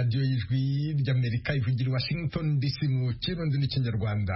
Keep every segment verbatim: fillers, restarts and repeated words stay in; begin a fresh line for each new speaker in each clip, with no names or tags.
radiyo y'ijwi ry'Amerika ivugira Washington D C mu kirundi n'ikinyarwanda.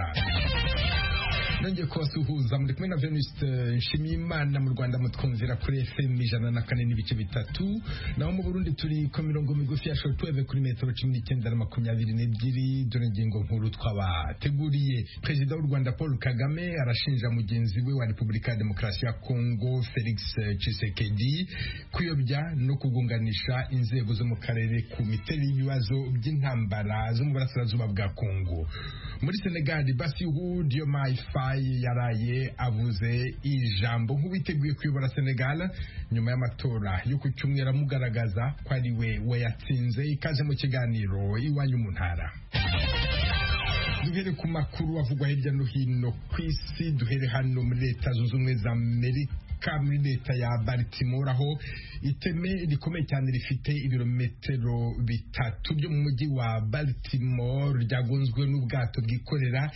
Nongeye kubasuhuza muri kumwe na Venuste Nshimiyimana. Mu Rwanda mutwumvira kuri F M ijana na kane n'ibice bitatu, naho mu Burundi turi ku mirongo migufi ya shortwave kuri metero cumi n'icyenda na makumyabiri n'ebyiri. Dore ingingo nkuru twabateguriye. Perezida w'u Rwanda Paul Kagame arashinja mugenzi we wa Repubulika ya Demokarasi ya Kongo Felix Tshisekedi kuyobya no kugunganisha inzego zo mu karere ku miterere y'ibibazo by'intambara zo mu burasirazuba bwa Kongo. Muri Senegal, Bassirou Diomaye Faye yaraye avuze ijambo nk'uwiteguye kuyobora Senegal nyuma y'amatora yo ku cyumweru amugaragaza ko ari we wayatsinze. Ikaze mu kiganiro iwanyu mu ntara. Duhere ku makuru avugwa hirya no hino ku isi. Duhere hano muri Leta Zunze Ubumwe za Amerika, muri leta ya Baltimore, aho iteme rikomeye cyane rifite ibirometero bitatu byo mu mujyi wa Baltimore ryagonzwe n'ubwato bwikorera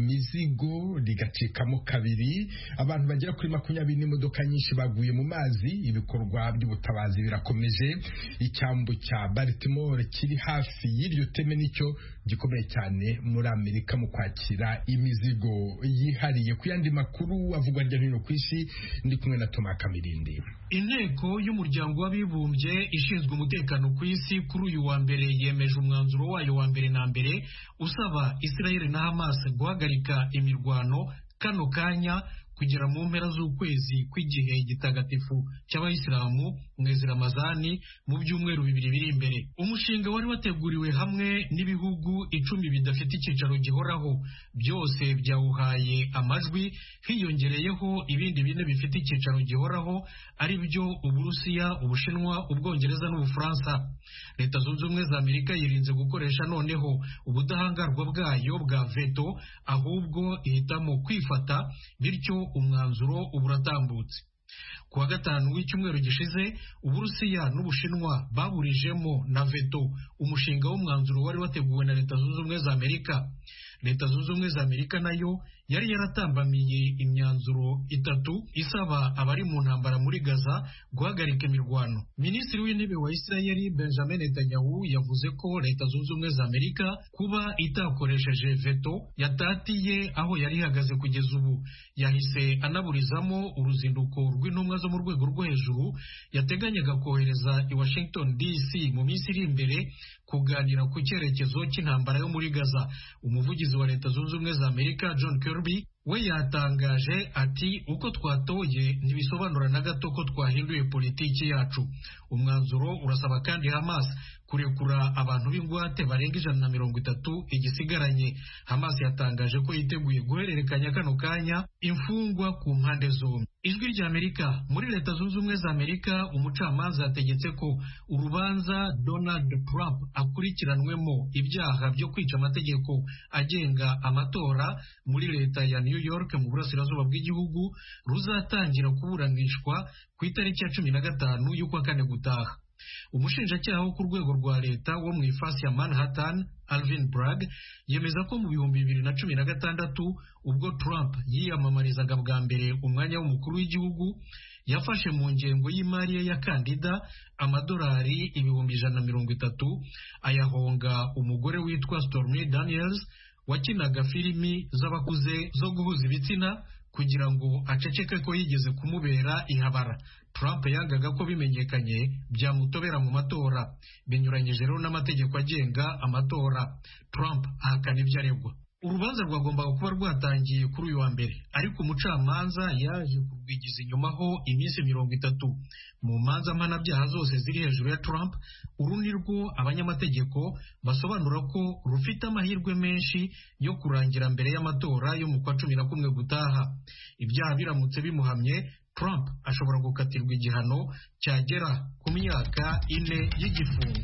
imizigo rigacikamo kabiri. Abantu bagera kuri makumyabiri n'imodoka nyinshi baguye mu mazi. Ibikorwa by'ubutabazi birakomeje. Icyambu cya Baltimore kiri hafi y'iryo teme nicyo gikomeye cyane muri Amerika mu kwakira imizigo yihariye. Ku yandi makuru avugwa hirya no hino ku isi, ndi kumwe na Toma Kamirindi.
Inteko y'umuryango w'abibumbye ishinzwe umutekano ku isi kuri uyu wa mbere yemeje umwanzuro wayo wa mbere na mbere usaba Israel na Hamas guhagarika imirwano kano kanya kugera mu mpera z'ukwezi kw'igihe gitagatifu cy'abayisilamu mwezi Ramazani mu byumweru bibiri biri imbere. Umushinga wari wateguriwe hamwe n'ibihugu icumi bidafite icyicaro gihoraho, byose byawuhaye amajwi, hiyongereyeho ibindi bine bifite icyicaro gihoraho ari byo Uburusiya, Ubushinwa, Ubwongereza n'Ubufaransa. Leta Zunze Ubumwe za Amerika yirinze gukoresha noneho ubudahangarwa bwayo bwa veto, ahubwo ihitamo kwifata, bityo umwanzuro uburatambutse. Kuwa gatanu w'icyumweru gishize, Uburusiya n'Ubushinwa baburijemo na veto umushinga w'umwanzuro wari wateguwe na Leta Zunze Ubumwe za Amerika. Leta Zunze Ubumwe za Amerika nayo yari yaratambamiye imyanzuro itatu isaba abari mu ntambara muri Gaza guhagarika imirwano. Minisitiri w'intebe wa Israel Benjamin Netanyahu yavuze ko Leta Zunze Ubumwe za Amerika kuba itakoresheje veto yatatiye aho yari ihagaze kugeza ubu. Yahise anaburizamo uruzinduko rw'intumwa zo mu rwego rwo hejuru yateganyaga kohereza i Washington D C mu minsi iri imbere kuganira ku cyerekezo cy'intambara yo muri Gaza. Umuvugizi wa Leta Zunze Ubumwe za Amerika John Kirby we yatangaje ati uko twatoye ntibisobanura na gato ko twahinduye politiki yacu. Umwanzuro urasaba kandi Hamas kurekura abantu b'ingwate barenga ijana na mirongo itatu igisigaranye. Hamas yatangaje ko yiteguye guhererekanya kano kanya imfungwa ku mpande zombi. Ijwi rya Amerika. Muri Leta Zunze Ubumwe za Amerika, umucamanza yategetse ko urubanza Donald Trump akurikiranwemo ibyaha byo kwica amategeko agenga amatora muri leta ya New York mu burasirazuba bw'igihugu ruzatangira kuburanishwa ku itariki ya cumi na gatanu y'ukwa kane gutaha. Umushinjacyaha wo ku rwego rwa leta wo mu ifasi ya Manhattan, Alvin Bragg, yemeza ko mu bihumbi bibiri na cumi na gatandatu ubwo Trump yiyamamarizaga bwa mbere umwanya w'umukuru w'igihugu yafashe mu ngengo y'imari ye ya kandida amadolari ibihumbi ijana na mirongo itatu ayahonga umugore witwa Stormy Daniels wakinaga filimi z'abakuze zo guhuza ibitsina kugira ngo aceceke ko yigeze kumubera ihabara. Trump yangaga ko bimenyekanye byamutobera mu matora, binyuranyije rero n'amategeko agenga amatora. Trump ahakana ibyo aregwa. Urubanza rwagombaga kuba rwatangiye kuri uyu wa mbere, ariko umucamanza yaje kurwigiza inyumaho iminsi mirongo itatu. Mu manza mpanabyaha zose ziri hejuru ya Trump, uru ni rwo abanyamategeko basobanura ko rufite amahirwe menshi yo kurangira mbere y'amatora yo mu kwa cumi na kumwe gutaha. Ibyaha biramutse bimuhamye, Trump ashobora gukatirwa igihano cyagera ku myaka ine y'igifungo.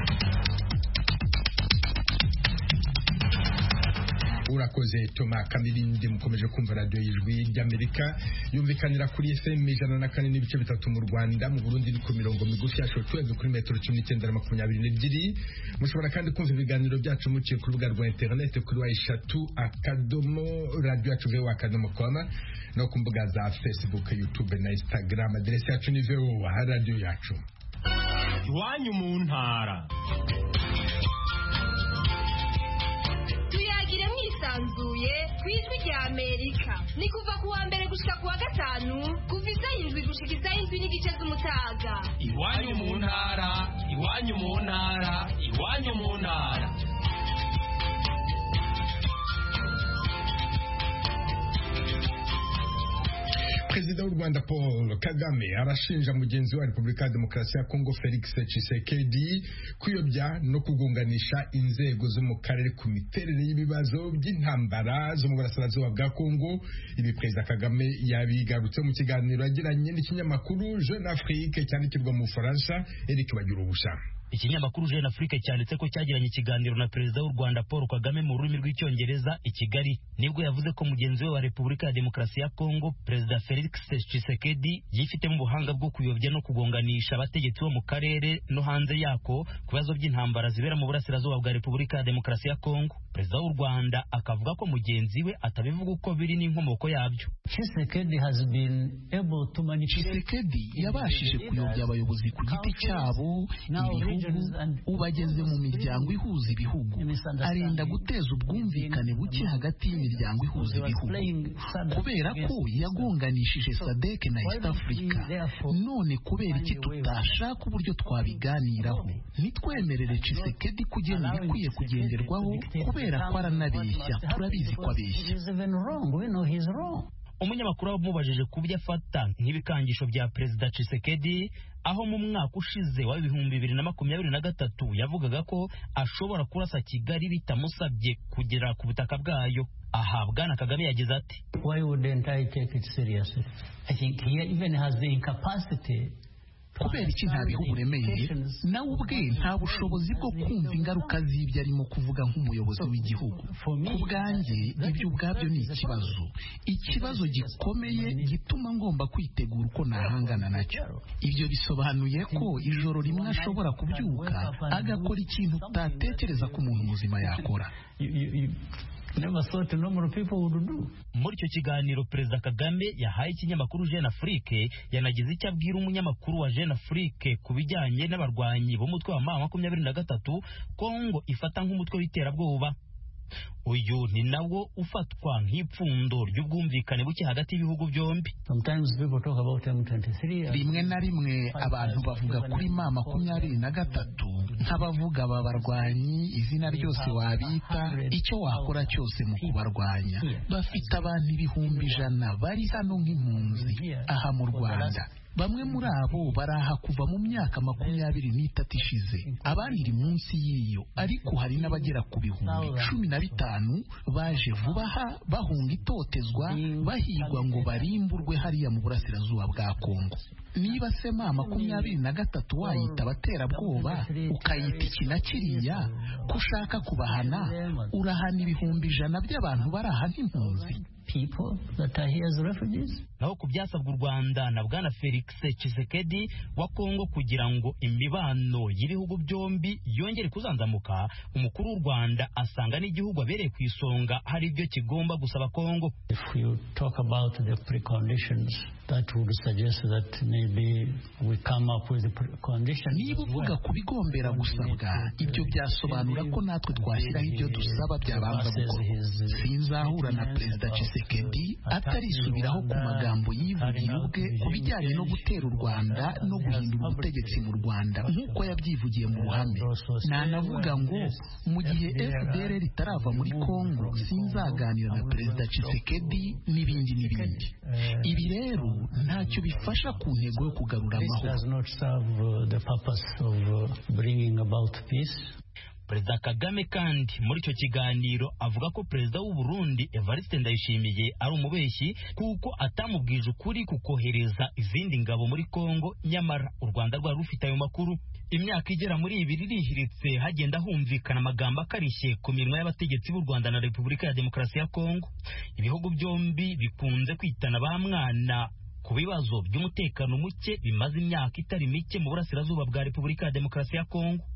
Urakoze Toma Kamirindi. Mukomeje kumva radiyo y'ijwi ry'Amerika yumvikanira kuri F M ijana na kane n'ibice bitatu mu Rwanda. Mu Burundi ni ku mirongo migufi ya shortwave kuri metero cumi n'icyenda na makumyabiri n'ebyiri. Mushobora kandi kumva ibiganiro byacu muciye ku rubuga rwa internet kuri wa eshatu akadomo radio yacu voa akadomo com no ku mbuga za Facebook, YouTube na Instagram. Aderesi yacu ni voa radio yacu.
Iwanyu mu ntara. kwijwi rya Amerika ni kuva kuwa mbere gushika kuwa gatanu kuva isaha indwi gushika isaha indwi n'igice z'umutaga.
Iwanyu mu ntara, iwanyu mu ntara, iwanyu mu ntara.
Perezida w'u Rwanda Paul Kagame arashinja mugenzi wa Repubulika ya Demokarasi ya Kongo Felix Tshisekedi kuyobya no kugunganisha inzego zo mu karere ku miterere y'ibibazo by'intambara zo mu burasirazuba bwa Kongo. Ibi Perezida Kagame yabigarutse mu kiganiro yagiranye n'ikinyamakuru Jeune Afrique cyandikirwa mu Faransa. Eric Bagirubusha.
Ikinyamakuru Jeune Afrique cyanditse ko cyagiranye ikiganiro na Perezida w'u Rwanda Paul Kagame mu rurimi rw'icyongereza i Kigali, nibwo yavuze ko mugenzi we wa Repubulika ya Demokarasi ya Kongo Perezida Felix Tshisekedi yifitemo ubuhanga bwo kuyobya no kugonganisha abategetsi bo mu karere no hanze yako ku bibazo by'intambara zibera mu burasirazuba bwa Repubulika ya Demokarasi ya Kongo. Perezida w'u Rwanda akavuga ko mugenzi we atabivuga uko biri n'inkomoko yabyo.
Tshisekedi has been able to manipulate.
Tshisekedi yabashije kuyobya abayobozi ku giti cyabo ibihugu ubageze mu miryango ihuza ibihugu, arinda guteza ubwumvikane buke hagati y'imiryango ihuza ibihugu kubera ko yagonganishije Sadek na East Africa. None kubera iki tutashaka uburyo twabiganiraho? Nitwemerere Tshisekedi kugena ibikwiye kugenderwaho kubera ko aranabeshya, turabizi ko abeshya.
Umunyamakuru wamubajije ku byo afata nk'ibikangisho bya Perezida Tshisekedi, aho mu mwaka ushize wa ibihumbi bibiri na makumyabiri na gatatu yavugaga ko ashobora kurasa Kigali bitamusabye kugera ku butaka bwayo. Aha Bwana Kagame yagize ati,
Why wouldn't I take it seriously? I think he even has the incapacity.
Kubera iki ntabiha uburemeye, nawe ubwe nta bushobozi bwo kumva ingaruka z'ibyo arimo kuvuga nk'umuyobozi w'igihugu. Ku bwanjye ibyo ubwabyo ni ikibazo ikibazo gikomeye gituma ngomba kwitegura uko nahangana nacyo. Ibyo bisobanuye ko ijoro rimwe ashobora kubyuka agakora ikintu utatekereza ko umuntu muzima yakora.
Never thought normal people would do.
Muri icyo kiganiro Perezida Kagame yahaye ikinyamakuru Jeune Afrique yanagize icyo abwira umunyamakuru wa Jeune Afrique ku bijyanye n'abarwanyi b'umutwe wa makumyabiri na gatatu Kongo ifata nk'umutwe w'iterabwoba. Uyu ni nawo ufatwa nk'ipfundo ry'ubwumvikane buke hagati y'ibihugu byombi.
Rimwe na rimwe abantu bavuga kuri ma makumyabiri na gatatu nk'abavuga aba barwanyi izina ryose wabita, icyo wakora cyose mu kubarwanya. Bafite abantu ibihumbi ijana bari hano nk'impunzi aha mu Rwanda. Bamwe muri abo baraha kuva mu myaka makumyabiri n'itatu ishize, abandi iri munsi y'iyo, ariko hari n'abagera ku bihumbi cumi na bitanu baje vuba aha bahunga itotezwa bahigwa ngo barimburwe hariya mu burasirazuba bwa Kongo. Niba se ma makumyabiri na gatatu wayita abaterabwoba ukayita iki na kiriya, ko ushaka kubahana urahana ibihumbi ijana by'abantu baraha nk'impunzi.
People that are here as refugees.
Naho ku byasabwa u Rwanda na Bwana Felix Tshisekedi wa Kongo kugira ngo imibano y'ibihugu byombi yongere kuzanzamuka, umukuru w'u Rwanda asanga n'igihugu abereye ku isonga hari ibyo kigomba gusaba Kongo.
If you talk about the preconditions, that would suggest that maybe we come up with the preconditions.
Niba uvuga ku bigombera gusabwa, ibyo byasobanura ko natwe twashyiraho ibyo dusaba byabanza gukorwa. Sinzahura na Perezida Tshisekedi atarisubiraho ku magambo yivugiye ubwe ku bijyanye no gutera u Rwanda no guhindura ubutegetsi mu Rwanda nk'uko yabyivugiye mu ruhame. Nanavuga ngo mu gihe F D L R itarava muri Kongo sinzaganira na Perezida Tshisekedi n'ibindi n'ibindi. Ibi rero ntacyo bifasha ku ntego yo kugarura amahoro.
Perezida Kagame kandi muri icyo kiganiro avuga ko Perezida w'u Burundi Evariste Ndayishimiye ari umubeshyi kuko atamubwije ukuri kukohereza izindi ngabo muri Kongo, nyamara u Rwanda rwari rufite ayo makuru. Imyaka igera muri ibiri irihiritse hagenda humvikana amagambo akarishye ku minwa y'abategetsi b'u Rwanda na Repubulika ya Demokarasi ya Kongo. Ibihugu byombi bikunze kwitana ba mwana ku bibazo by'umutekano muke bimaze imyaka itari mike mu burasirazuba bwa Repubulika ya Demokarasi ya Kongo.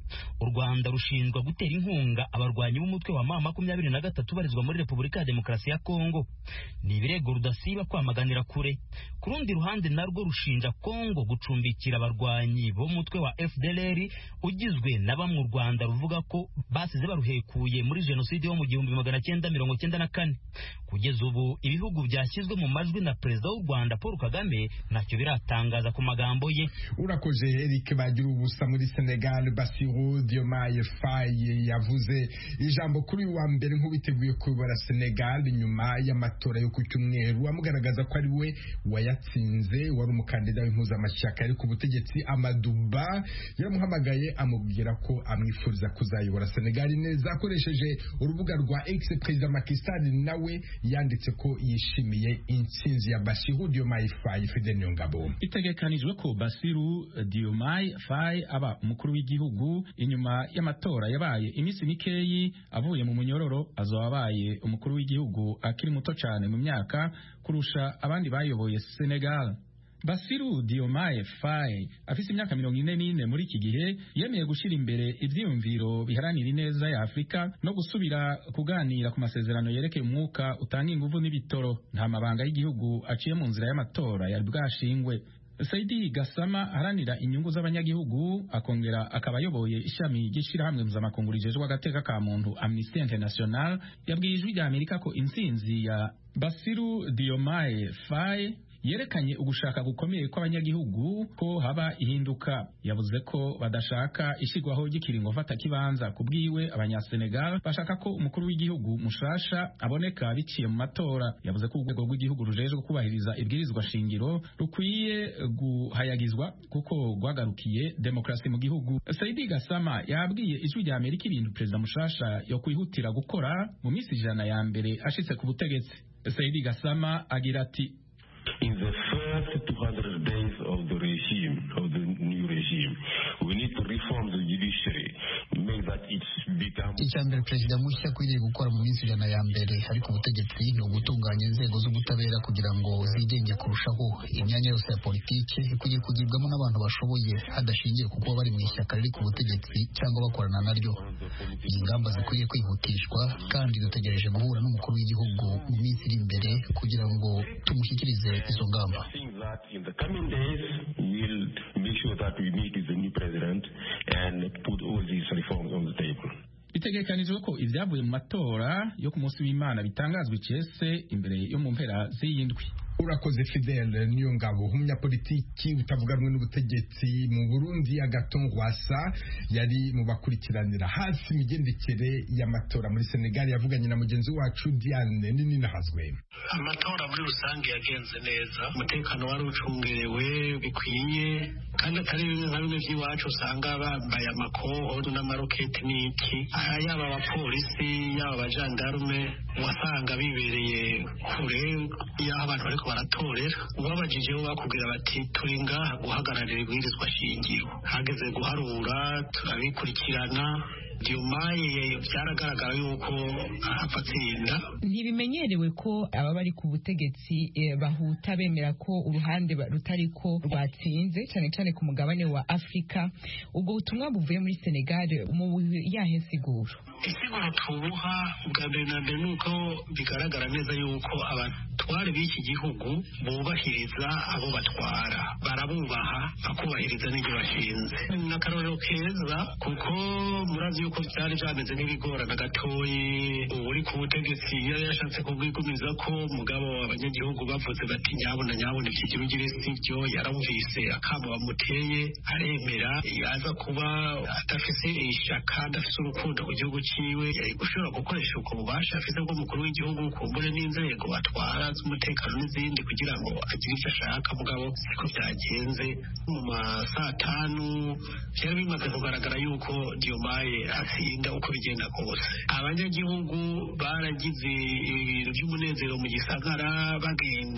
u Rwanda rushinjwa gutera inkunga abarwanyi b'umutwe wa M makumyabiri na gatatu barizwa muri Repubulika ya Demokarasi ya Kongo. Ni ibirego rudasiba kwamaganira kure. Ku rundi ruhande narwo rushinja Kongo gucumbikira abarwanyi b'umutwe wa F D L R ugizwe na bamwe u Rwanda ruvuga ko basize baruhekuye muri jenoside yo mu gihumbi magana cyenda mirongo cyenda na kane. Kugeza ubu ibihugu byashyizwe mu majwi na Perezida w'u Rwanda Paul Kagame ntacyo biratangaza ku magambo ye.
Urakoze Eric bagira ubusa muri Senegal. Bassirou Diomaye Faye yavuze ijambo kuri wa mbere nk'ubiteguye kuyobora Senegal nyuma y'amatora yo ku cyumweru, amugaragaza ko ari we wayatsinze. Wari umukandida w'impuzamashyaka ari ku butegetsi Amadou Ba yaramuhamagaye amubwira ko amwifuriza kuzayobora Senegal neza. Akoresheje urubuga rwa X, Perezida Macky Sall nawe yanditse ko yishimiye intsinzi ya Bassirou Diomaye Faye. Fidel Nyongabo.
Itegekanijwe ko Bassirou Diomaye Faye aba umukuru w'igihugu inyuma y'amatora yabaye iminsi mikeyi avuye mu munyororo. Azoba abaye umukuru w'igihugu akiri muto cyane mu myaka kurusha abandi bayoboye Senegal. Bassirou Diomaye Faye afise imyaka mirongo ine n'ine muri iki gihe yemeye gushira imbere ivyiyumviro biharanira ineza ya Afrika no gusubira kuganira ku masezerano yerekeye umwuka utanga inguvu n'ibitoro. Nta mabanga y'igihugu aciye mu nzira y'amatora yari bwashingwe. Saidi Gassama aharanira inyungu z'abanyagihugu akongera akaba ayoboye ishami ry'ishirahamwe mpuzamakungu rijejwe agateka ka muntu Amnesty International yabwiye ijwi rya Amerika ko intsinzi ya Bassirou Diomaye Faye yerekanye ugushaka gukomeye kw'abanyagihugu ko haba ihinduka. Yavuze ko badashaka ishigwaho ry'ikiringo mfata kibanza. Kubwiwe abanyasenegal bashaka ko umukuru w'igihugu mushasha aboneka biciye mu matora. Yavuze ko urwego rw'igihugu rujejwe kubahiriza ibwirizwa shingiro rukwiye guhayagizwa kuko rwagarukiye demokrasi mu gihugu. Saidi Gassama yabwiye ijwi rya Amerika ibintu Perezida mushasha yo kwihutira gukora mu minsi ijana ya mbere ashitse ku butegetsi. Saidi Gassama agira ati:
In the first two hundred days of the regime, of the new regime, we need to reform the judiciary, make that it become...
Icyambere Perezida mushya akwiriye gukora mu minsi ijana ya mbere ari ku butegetsi ni ugutunganya inzego z'ubutabera kugira ngo zigenge kurushaho. Imyanya yose ya politiki ikwiye kugibwamo n'abantu bashoboye hadashingiye ku kuba bari mu ishyaka riri ku butegetsi cyangwa bakorana naryo. Iyi ngamba zikwiye kwihutishwa kandi dutegereje guhura n'umukuru w'igihugu mu minsi iri imbere kugira ngo tumushyikirize izo ngamba.
In the coming days we'll make sure that we meet with the new president and put all these reforms on the table.
Bitegekanijwe ko ibyavuye mu matora yo ku munsi w'Imana bitangazwa icese imbere yo mu mpera z'iyindwi.
Urakoze Fidel Nyongabo. Umunyapolitiki utavuga rumwe n'ubutegetsi mu Burundi Agathon Rwasa yari mu bakurikiranira hafi imigendekere y'amatora muri Senegal. Yavuganye na mugenzi wacu Diane Nini Nahazwe.
Amatora muri rusange yagenze neza, umutekano wari ucungerewe bikwiye kandi atari bimwe nka bimwe by'iwacu usanga bambaye amakoho n'amaroketi n'iki. Yaba abapolisi yaba abajandarume wasanga bibereye kure y'aho abantu bariko baratorera. Ubabajijeho bakubwira bati turi ngaha guhagararira ibwirizwa shingiro, hageze guharura turabikurikirana. Diomaye byaragaragara yuko afatsinda.
Ntibimenyerewe ko aba bari ku butegetsi e, bahuta bemera ko uruhande rutari ko rwatsinze cyane cyane ku mugabane wa Afrika. Ubwo butumwa buvuye muri Senegal mu yahe siguro?
Isiguro tubuha bwa mbere na mbere nuko bigaragara neza yuko abatware b'iki gihugu bubahiriza abo batwara, barabubaha bakubahiriza n'ibyo bashinze. N'akarorero keza kuko murazi yuko byari byameze nk'ibigorana gatoyi. Uri ku butegetsi yari yashatse kubwigumiza ko mugabo abanyagihugu bavuze bati nyabona nyabona iki kirugire sibyo, yaramvise akamo bamuteye aremera. Yaza kuba adafise ishaka adafise urukundo ku gihugu ciwe gushobora gukoresha uko bubasha afise bwo mukuru w'igihugu kumbure n'inzego batwara z'umutekano n'izindi kugira ngo agire icyo ashaka. Mugabo siko byagenze. Mu masaa tanu byari bimaze kugaragara yuko Diomaye atsinda uko bigenda kose. Abanyagihugu baragize ibintu by'umunezero mu gisagara bagenda n'ama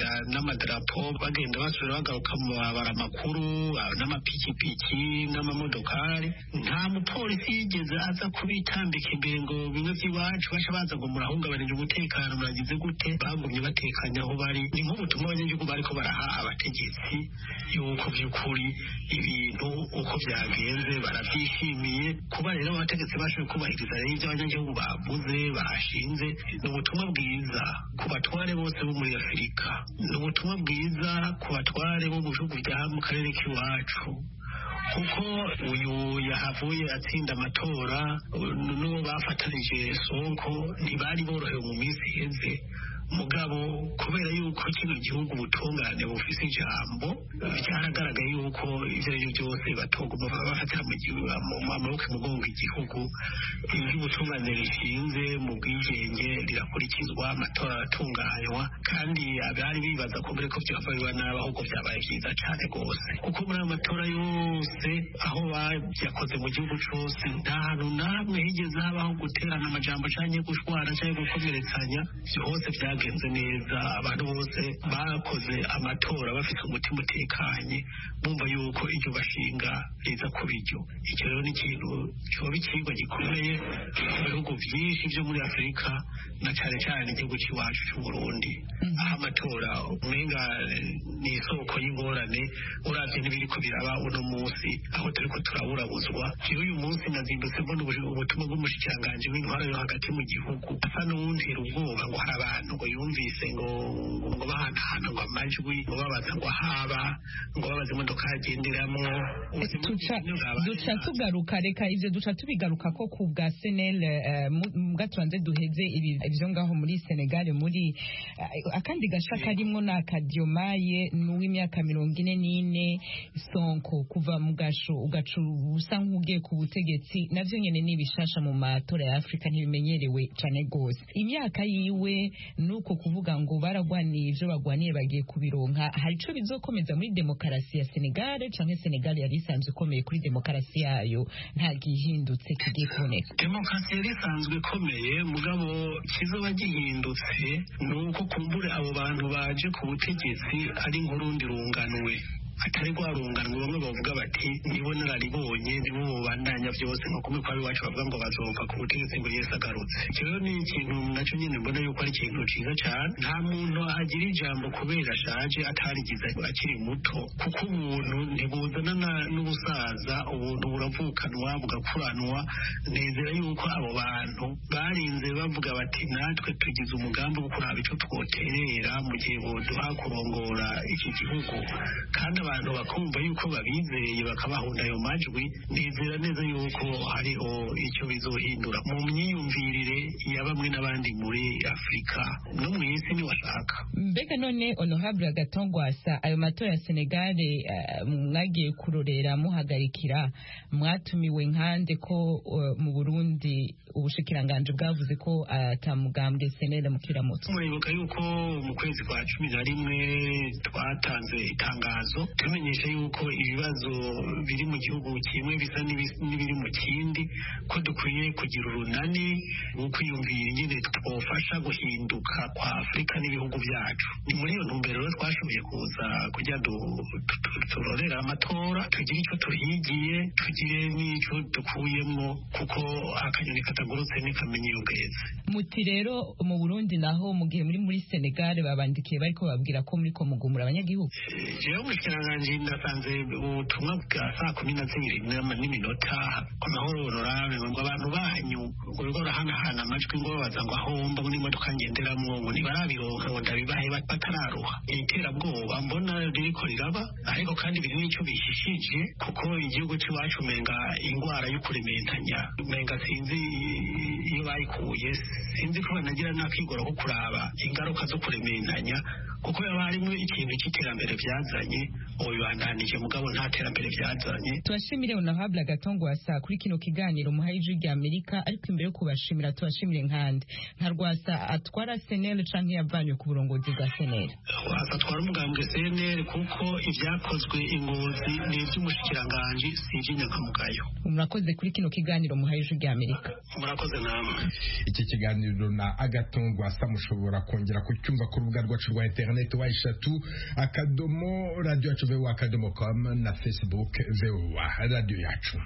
n'amadarapo bagenda basubira bagaruka mu mabara makuru n'amapikipiki n'amamodokari. nta mupolisi yigeze aza kubitambika imbere ngo bimwe by'iwacu basha baza ngo murahungabanije umutekano muragize gute. bagumye batekanye aho bari. ni nk'ubutumwa abanyagihugu bariko baraha abategetsi yuko by'ukuri ibintu uko byagenze barabyishimiye. kuba rero abategetsi bashoboye kubahiriza rero ibyo abanyagihugu bavuze bashinze ni ubutumwa bwiza ku batware bose bo muri Afurika. ni ubutumwa bwiza ku batware bo mu bihugu bya mu karere k'iwacu, kuko uyu yahavuye atsinda amatora n'uwo bafatanije Sonko ntibari borohewe mu minsi iheze. mugabo kubera yuko kino gihugu ubutungane bufise ijambo, byaragaragaye yuko ivyo ari byo byose batoguma bafatira mu maboko mugongo igihugu. iyo ubutungane rishinze mu bwigenge rirakurikizwa, amatora aratunganywa, kandi abari bibaza ko mbere ko vyava biba nabi ahubwo vyabaye vyiza cane rwose. kuko muri ayo matora yose aho yakoze mu gihugu cose nta hantu namwe higeze habaho guterana amajambo canke gushwana canke gukomeretsanya. hose vya genze neza, abantu bose bakoze amatora bafite umutima utekanye, bumva yuko iryo bashinga riza kuba iryo. icyo rero ni ikintu cyoba ikigwa gikomeye mu bihugu byinshi byo muri Afurika, na cyane cyane igihugu cy'iwacu cy'u Burundi. aho amatora umenga ni isoko y'ingorane, uravye n'ibiriko biraba uno munsi aho turiko turaburabuzwa. rero uyu munsi nazindutse mbona ubutumwa bw'umushikiranganji w'intwaro yo hagati mu gihugu asa n'uwuntera ubwoba ngo hari abantu ngo yumvise ngo ngo bahanahana ngo amajwi ngo babaza ngo haba ngo babaza imodoka yagenderamwo.
duca tugaruka reka ivyo duca tubigaruka ko ku bwa Senel mbwatubanze duheze ivyo ngaho muri Senegal. muri akandi gasha karimwo na Kadiomaye n'uw'imyaka mirongo ine n'ine Sonko kuva mu gasho ugacu usa nk'ugiye ku butegetsi, navyo nyene ni bishasha mu matora ya Afrika ntibimenyerewe cane gose. imyaka yiwe nuko kuvuga ngo baragwaniye ivyo bagwaniye bagiye kubironka. hari ico bizokomeza muri demokarasi ya Senegal canke Senegal yari isanzwe ikomeye kuri demokarasi yayo nta gihindutse kigiye kuboneka?
Demokarasi yari isanzwe ikomeye, mugabo kizoba gihindutse nuko kumbure abo bantu baje ku butegetsi ari nk'urundi runganwe, atari rwarunganwe. bamwe bavuga bati nibo nararibonye nibo mubandanya byose, nko kumwe kwa iwacu bavuga ngo bazova ku butegetsi ngo Yesu agarutse. rero ni ikintu nacyo nyine mbona yuko ari ikintu ciza cyane. nta muntu agira ijambo kubera ashaje atarigize akiri muto, kuko ubuntu ntibuzana n'ubusaza, ubuntu buravukanwa bugakuranwa. nezera yuko abo bantu barinze bavuga bati natwe tugize umugambi wo kuraba ico twoterera mu gihe boduha kurongora iki gihugu, kandi abantu bakumva yuko babizeye bakabahunda ayo majwi. nizera neza yuko hariho icyo bizohindura mu myiyumvirire ya bamwe n'abandi muri Afurika no mu isi niwashaka.
mbega none Honorable Gatongwasa, ayo matora ya Senegal uh, mwagiye kurorera muhagarikira, mwatumiwe nkande ko uh, mu Burundi ubushikiranganje bwavuze ko atamugambwe uh, Senel mukiramutse?
muribuka yuko mu kwezi kwa cumi na rimwe twatanze itangazo tumenyesha yuko ibibazo biri mu gihugu kimwe bisa n'ibiri mu kindi, ko dukwiye kugira urunani rwo kwiyumvira ingene twofasha guhinduka kwa Afurika n'ibihugu byacu. ni muri iyo ntumbero rero twashoboye kuza kugira turorera amatora, tugire icyo tuhigiye, tugire n'icyo dukuyemwo, kuko akanyoni katagurutse ntikamenya iyo bweze.
muti rero mu Burundi naho mu gihe muri muri Senegal babandikiye bariko babwira ko muri ko mugumura abanyagihugu?
jewe umushikiranganji ndasanze ubutumwa bwa saa kumi na zibiri n'iminota ku mahoro honorable ngo abantu banyu ngo bigo barahanahana amajwi ngo babaza ngo ahomba ngo n'imodoka ngenderamwo ngo ntibarabironka ngo ndabibahe batararuha. iterabwoba mbona ririko riraba, ariko kandi biri n'icyo bishishije, kuko igihugu cy'iwacu umenga ingwara yo kurementanya umenga sinzi iyo bayikuye, sinzi ko banagira n'akigoro ko kuraba ingaruka zo kurementanya, kuko yaba harimo ikintu cy'iterambere byazanye ubibandanije mugabo nta terambere byazanye.
Tubashimire Honorable Gatongwasa kuri kino kiganiro muhaye ijwi rya Amerika, ariko imbere yo kubashimira tubashimire nkande nka Rwasa atwara Senel canke yavanywe ku burongozi bwa Senel?
Rwasa atwara umugambwe Senel kuko ivyakozwe ingozi ni ivy'umushikiranganje sije nyakamugayo.
Murakoze kuri kino kiganiro muhaye ijwi rya Amerika.
Murakoze namwe.
Iki kiganiro na Agatongwasa mushobora kongera kucyumva ku rubuga rwacu rwa internet wa eshatu akadomo radio yacu voa akadomo com na Facebook voa radio yacu.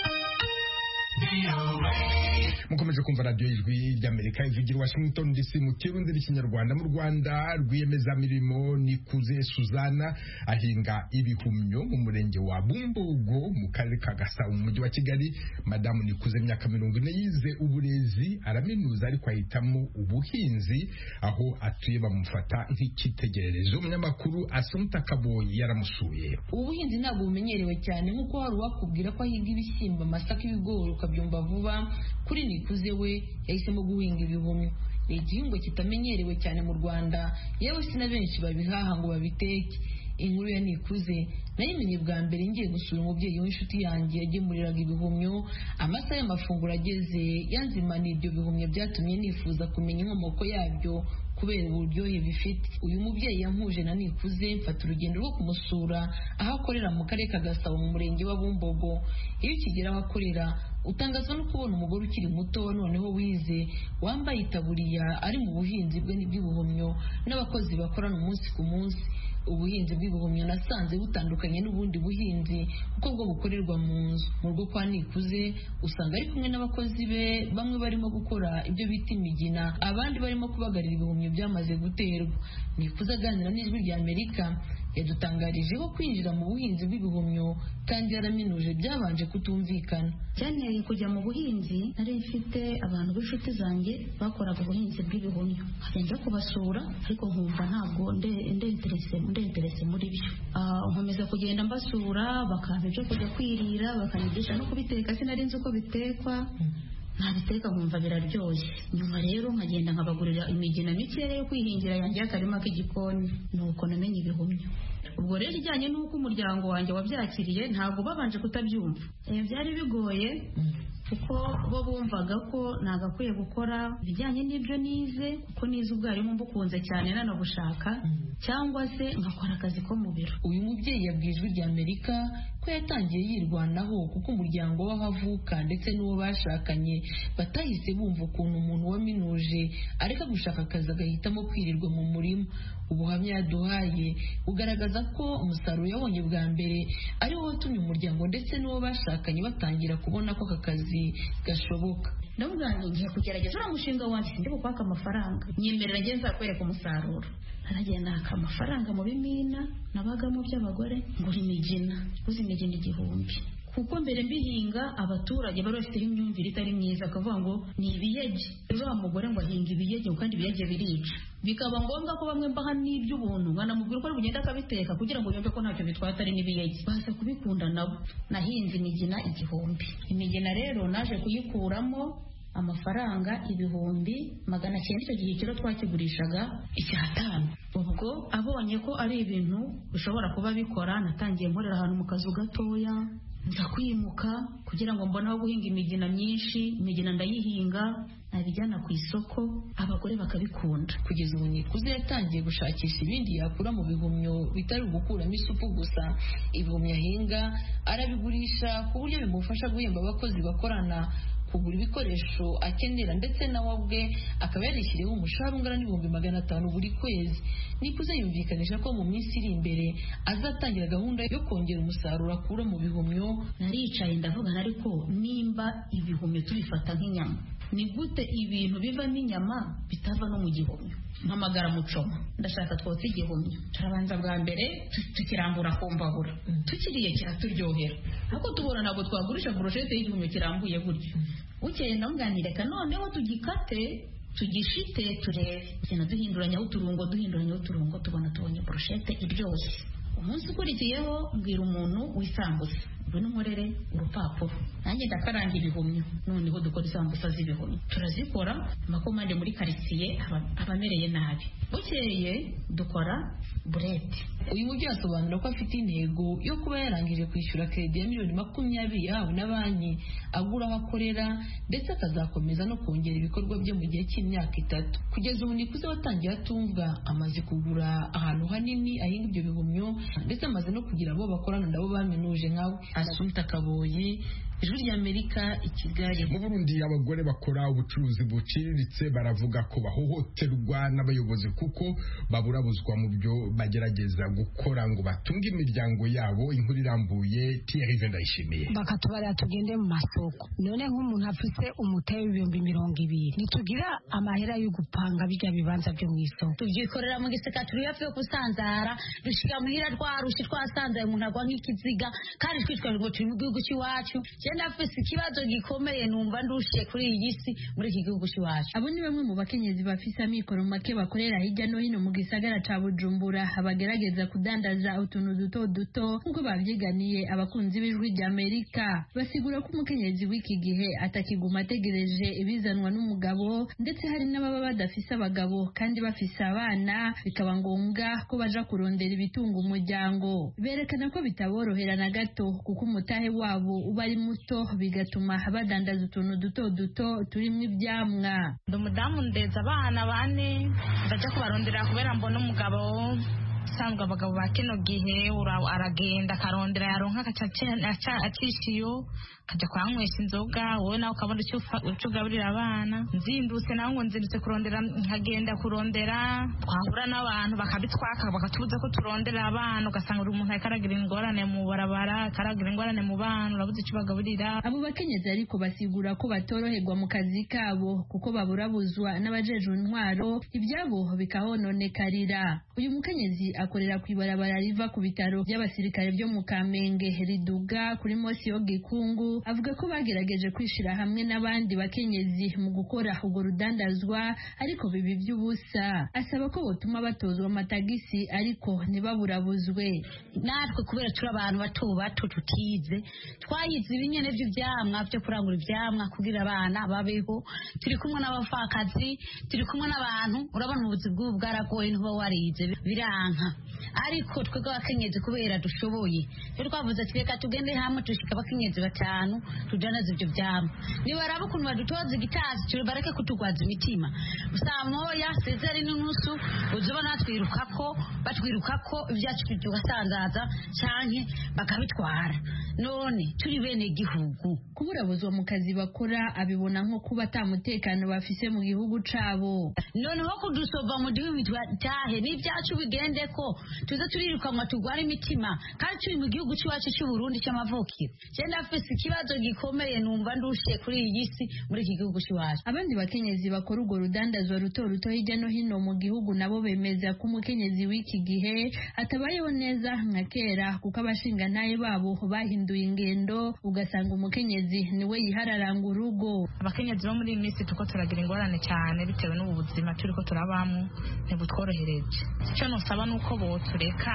Mukomeje kumva radio ijwi ry'Amerika ivugira Washington D C mu kirundi n'ikinyarwanda. Mu Rwanda rwiyemezamirimo Nikuze Suzana ahinga ibihumyo mu murenge wa Bumbogo mu karere ka Gasabo mu mujyi wa Kigali. Madamu Nikuze imyaka mirongo ine yize uburezi araminuza ariko ahitamo ubuhinzi aho atuye bamufata nk'ikitegererezo. Umunyamakuru Assumpta Kaboyi yaramusuye.
Ubuhinzi ntabwo bumenyerewe cyane nk'uko hari uwakubwira ko ahinga ibishyimbo, amasaka, ibigori ukabyumva vuba. Kuri Nikuze we yahisemo guhinga ibihumyo. Ni igihingwa kitamenyerewe cyane mu Rwanda, yewe si na benshi babihaha ngo babiteke. Inkuru ya Nikuze nayimenye bwa mbere ngiye gusura umubyeyi w'inshuti yanjye yagemuriraga ibihumyo. Amasaha y'amafunguro ageze yanzimana ibyo bihumyo byatumye nifuza kumenya inkomoko yabyo kubera uburyohe bifite. Uyu mubyeyi yampuje na Nikuze mfata urugendo rwo kumusura aho akorera mu karere ka Gasabo mu murenge wa Bumbogo. Iyo ukigera aho akorera utangazwa no kubona umugore ukiri muto noneho wize wambaye itaburiya ari mu buhinzi bwe n'ibihumyo n'abakozi bakorana umunsi ku munsi. Ubuhinzi bw'ibihumyo nasanze butandukanye n'ubundi buhinzi kuko bwo bukorerwa mu nzu. Mu rugo kwa Nikuze usanga ari kumwe n'abakozi be, bamwe barimo gukora ibyo bita imigina, abandi barimo kubagarira ibihumyo byamaze guterwa. Nikuze aganira n'ijwi rya Amerika yadutangarije ko kwinjira mu buhinzi bw'ibihumyo kandi yaraminuje byabanje kutumvikana.
Cyane kujya mu buhinzi nari mfite abantu b'inshuti zanjye bakoraga ubuhinzi bw'ibihumyo, nkajya kubasura ariko nkumva ntabwo ndenterese ndenterese muri byo. Nkomeza kugenda mbasura bakampa ibyo kujya kwirira, bakanyigisha no kubiteka. Sinari nzi uko bitekwa, nabiteka nkumva biraryoshye. Nyuma rero nkagenda nkabagurira imigina mikeya yo kwihingira yanjye y'akarima k'igikoni, nuko namenye ibihumyo. Ubwo rero ijyanye n'uko umuryango wanjye wabyakiriye ntabwo babanje kutabyumva. Byari bigoye kuko bo bumvaga ko nagakwiye gukora ibijyanye n'ibyo nize, kuko nize ubwarimu mbukunze cyane nanabushaka, cyangwa se nkakora akazi ko mu biro.
Uyu mubyeyi yabwiye ijwi rya Amerika ko yatangiye yirwanaho kuko umuryango w'aho avuka ndetse n'uwo bashakanye batahise bumva ukuntu umuntu waminuje areka gushaka akazi agahitamo kwirirwa mu murima. Ubuhamya yaduhaye bugaragaza ko umusaruro yabonye bwa mbere ari wo watumye umuryango ndetse n'uwo bashakanye batangira kubona ko aka kazi gashoboka.
Ndavuga ngiye kugerageza uriya mushinga wanjye ndi bukwaka amafaranga, nyemerera njye nzakwereka umusaruro. Aragenda aka amafaranga mu bimina nabagamo by'abagore ngura imigina, uzi imigina igihumbi. Kuko mbere mbihinga abaturage bari bafiteho imyumvire itari myiza, akavuga ngo ni ibiyege. Uriya mugore ngo ahinga ibiyege kandi ibiyege birica. Bikaba ngombwa ko bamwe mbaha n'iby'ubuntu nkanamubwira uko ari bugenda akabiteka kugira ngo yumve ko ntacyo bitwata ari n'ibiyege. Baza kubikunda nabo. Nahinze imigina igihumbi. Imigina rero naje kuyikuramo amafaranga ibihumbi magana cyenda. Icyo gihe kiro twakigurishaga icyatanu. Ubwo abonye ko ari ibintu bishobora kuba bikora, natangiye nkorera ahantu mu kazu gatoya, nza kwimuka kugira ngo mbone aho guhinga imigina myinshi. Imigina ndayihinga nabijyana ku isoko, abagore bakabikunda. Kugeza ubu Nikuze yatangiye gushakisha ibindi yakura mu bihumyo bitari ugukuramo isupu gusa. Ibihumyo ahinga arabigurisha ku buryo bimufasha guhemba abakozi bakorana, kugura ibikoresho akenera, ndetse nawe ubwe akaba yarishyiriyeho umushahara ungana n'ibihumbi magana atanu buri kwezi. Nikuze yumvikanisha ko mu minsi iri imbere azatangira gahunda yo kongera umusaruro akura mu bihumyo. Naricaye ndavugana, ariko nimba ibihumyo tubifata nk'inyama, ni gute ibintu bivamo inyama bitava no mu gihumyo? Mpamagara Mucoma, ndashaka twotsa igihumyo. Turabanza bwa mbere tukirambura ku mbabura, tukiriye kiraturyohera, ariko tubona ntabwo twagurisha brochette y'igihumyo kirambuye gutyo. Bukeye ndamwanireka noneho tugikate tugishite turebe, cyane duhinduranyaho uturungo duhinduranyaho uturungo tubona tubonye brochette iryoshye. Umunsi ukurikiyeho mbwira umuntu w'isambusa, ngwino nkorere urupapuro, nanjye ndakaranga ibihumyo, noneho dukora isambusa z'ibihumyo. Turazikora, amakomande muri karitsiye abamereye nabi. Bukeye dukora burete. Uyu mubyeyi asobanura ko afite intego yo kuba yarangije kwishyura kredi ya miliyoni makumyabiri yahawe na banki, agura aho akorera, ndetse akazakomeza no kongera ibikorwa bye mu gihe cy'imyaka itatu. Kugeza ubu Nikuze watangiye atumva, amaze kugura ahantu hanini ahinga ibyo bihumyo, ndetse amaze no kugira abo bakorana nabo baminuje nkawe. Assumpta Kaboyi,
ijwi ry'Amerika i Kigali.
Mu Burundi abagore bakora ubucuruzi buciriritse baravuga ko bahohoterwa n'abayobozi kuko baburabuzwa mu byo bagerageza gukora ngo batunge imiryango yabo. Inkuru irambuye Thierry Vendayishimiye.
Bakatubarira tugende mu masoko, none nk'umuntu afise umuteye w'ibihumbi mirongo ibiri nitugira amahera yo gupanga bijya bibanza byo mu isoko.
Tuvyikorera mu giseka turi hafi yo kusanzara, dushika muhira twarushi twasanzaye umuntu agwa nk'ikiziga kandi twitwa ngo turi mu gihugu cy'iwacu. Ndafise ikibazo gikomeye numva ndushiye kuri iyi si muri iki gihugu cy'iwacu.
Abo ni bamwe mu bakenyezi bafise amikoro make bakorera hirya no hino mu gisagara ca Bujumbura, abagerageza kudandaza utuntu duto duto nk'uko bavyiganiye abakunzi b'ijwi ry'Amerika. Basigura ko umukenyezi w'iki gihe atakiguma ategereje ibizanwa n'umugabo, ndetse hari n'ababa badafise abagabo kandi bafise abana, bikaba ngombwa ko baja kurondera ibitunga umuryango. Berekana ko bitaborohera na gato kuko umutahe wabo uba ari muto, bigatuma badandaza utuntu duto duto turimo ibyamwa.
Ndi umudamu ndeza abana bane, ndaja kubarondera kubera mbona umugabo usanzwe abagabo ba kino gihe aragenda akarondera yaronka acishiyo akajya kuhanywesha inzoga, wowe nawe ukabona icyo ugaburira abana. Nzindutse nawe ngo nzindutse kurondera, nkagenda kurondera, twahura n'abantu bakabitwaka bakatubuza ko turondera abana, ugasanga uri umuntu akaragira ingorane mu barabara, akaragira ingorane mu bana, urabuze icyo bagaburira.
Abo bakenyezi ariko basigura ko batoroherwa mu kazi kabo kuko baburabuzwa n'abajejwe intwaro, ibyabo bikahononekarira. Uyu mukenyezi akorera ku ibarabara riva ku bitaro by'abasirikare byo mu Kamenge riduga kuri Mosi yo Gikungu. Avuga ko bagerageje kwishira hamwe n'abandi bakenyezi mu gukora ubwo rudandazwa ariko bibi by'ubusa. Asaba ko botuma batozwa amatagisi ariko ntibaburabuzwe.
Natwe kubera turi abantu bato bato tutize, twayize ibinyene by'ivyamwa byo kurangura ivyamwa kugira abana babeho. Turi kumwe n'abafakazi, turi kumwe n'abantu, urabona ubuzi bw'ubu bwaragoye ntuba warize biranka. Ariko twebwe abakenyezi kubera dushoboye, rero twavuze ati reka tugende hamwe tushika abakenyezi batanu tujanaze ibyo byamwa. Nibaraba ukuntu badutoza igitazi turi bareke kutugwaza imitima. Usaba moya sezeri n'unusu uzobona twirukako batwirukako ibyacu tugasanzaza canke bakabitwara. None turi bene gihugu
kuburabuzwa mu kazi bakora abibona nko kuba atamutekano bafise mu gihugu cabo.
None ho kudusova mu gihugu tahe n'ibyacu bigende ko tuza turirukanwa tugwara imitima kandi turi mu gihugu cy'iwacu cy'u Burundi cy'amavukiro. Je ndafise ikibazo gikomeye numva ndushiye kuri iyi si muri iki gihugu cy'iwacu.
Abandi bakenyezi bakora urwo rudandazwa ruto ruto hirya no hino mu gihugu nabo bemeza ko umukenyezi w'iki gihe atabayeho neza nka kera kuko abashinga naye babo bahinduye ingendo, ugasanga umukenyezi niwe yihararanga urugo.
Abakenyezi bo muri iyi minsi tuko turagira ingorane cyane bitewe n'ubu buzima turiko turabamwo ntibutworohereje. Icyo nosaba nuko botureka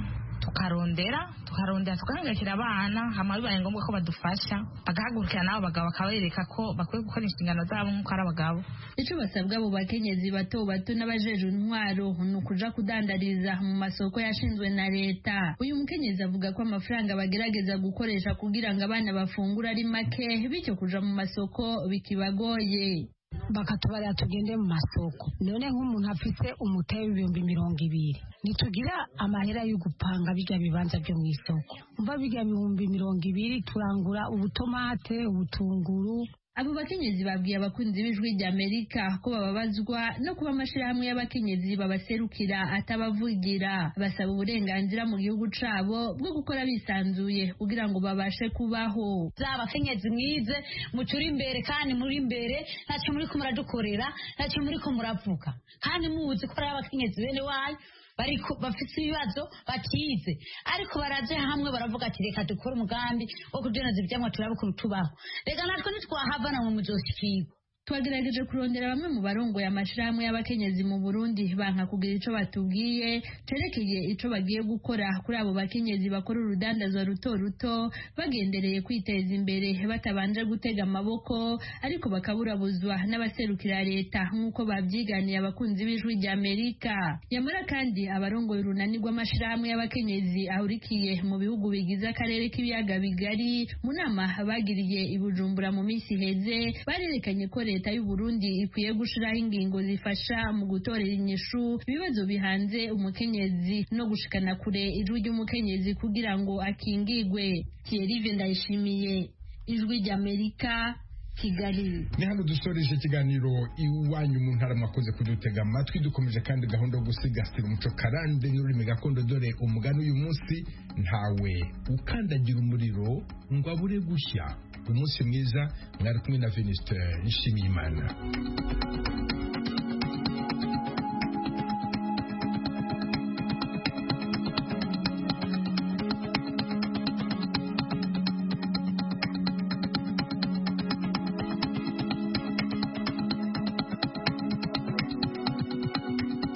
tukarondera tukarondera tukahangayikira abana, hama bibaye ngombwa ko badufasha bagahagurukira nabo bagabo bakabereka ko bakwiye gukora inshingano zabo nk'uko ari abagabo.
Icyo basabwa abo bakenyezi bato bato n'abajejwe intwaro ni ukuja kudandariza mu masoko yashinzwe na leta. Uyu mukenyezi avuga ko amafaranga bagerageza gukoresha kugira ngo abana bafungura ari make, bityo kuja mu masoko bikibagoye.
Bakatubarira tugende mu masoko, none nk'umuntu afise umuteye w'ibihumbi mirongo ibiri nitugira amahera yo gupanga bijya bibanza byo mu isoko. Umva bijya ibihumbi mirongo ibiri turangura ubutomate, ubutunguru.
Abo bakenyezi babwiye abakunzi b'ijwi ry'Amerika ko bababazwa no kuba amashirahamwe y'abakenyezi babaserukira atabavugira. Basaba uburenganzira mu gihugu cabo bwo gukora bisanzuye kugira ngo babashe kubaho.
Abakenyezi mwize mucuri imbere kandi muri imbere ntacyo muri ko muradukorera, ntacyo muri ko muravuga kandi muzi ko ari abakenyezi bene wayo bariko bafite ibibazo batize, ariko baraje hamwe baravuga ati reka dukore umugambi wo kudeneza ibyamwa turabukuru tubaho. Reka natwe nitwahavana mu muzoshikirwa.
Twagerageje kurondera bamwe mu barongoye amashirahamwe y'abakenyezi mu Burundi banka kugira ico batubwiye cerekeye ico bagiye gukora kuri abo bakenyezi bakora urudandazwa ruto ruto bagendereye kwiteza imbere batabanje gutega amaboko, ariko bakaburabuzwa n'abaserukira leta nk'uko babyiganiye abakunzi b'ijwi ry'Amerika. Yamara kandi abarongoye urunani rw'amashirahamwe y'abakenyezi ahurikiye mu bihugu bigize akarere k'ibiyaga bigari mu nama bagiriye i Bujumbura mu minsi heze barerekanye ko leta y'u Burundi ikwiye gushiraho ingingo zifasha mu gutorera inyishu ibibazo bihanze umukenyezi no gushikana kure ijwi ry'umukenyezi kugira ngo akingigwe. Thierry Vendayishimiye, ijwi ry'Amerika, Kigali.
Ni hano dusoreje ikiganiro iwanyu mu ntara, mwakoze kudutega amatwi. Dukomeje kandi gahunda yo gusigasira umuco karande n'ururimi gakondo, dore umugani uyu munsi: ntawe ukandagira umuriro ngo abure gushya. Umunsi mwiza, mwari kumwe na Venuste Nshimiyimana.